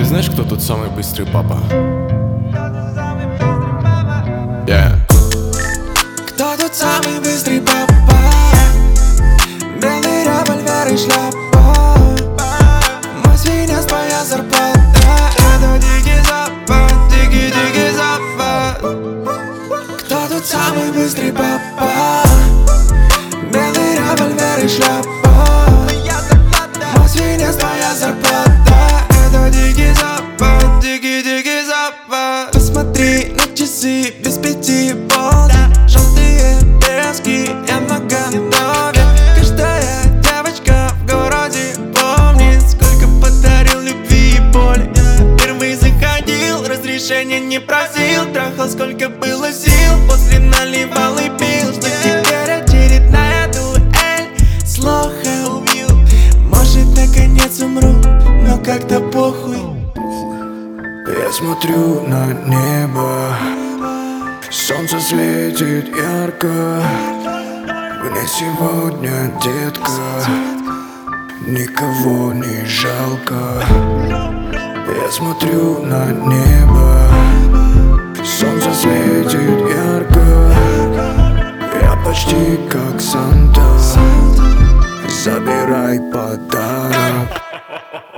Ты знаешь, кто тут самый быстрый папа? Yeah. Кто тут самый быстрый папа? Белый револьвер и шляпа. Мой свинец, твоя зарплата. Это дикий запад, дикий запад. Кто тут самый быстрый папа? Белый револьвер и шляпа. Мой свинец, твоя зарплата. Это дикий запад, дикий запад. Посмотри на часы, без 5:30. Желтые пески, я наготове. Каждая девочка в городе помнит, сколько подарил любви и боли. Впервые заходил, разрешения не просил. Трахал, сколько было сил, после наливал и пил. Что теперь очередная дуэль с лохом. Может, наконец умру, но как-то похуй. Я смотрю на небо, солнце светит ярко. Мне сегодня, детка, никого не жалко. Я смотрю на небо, солнце светит ярко. Я почти как Санта, забирай подарок.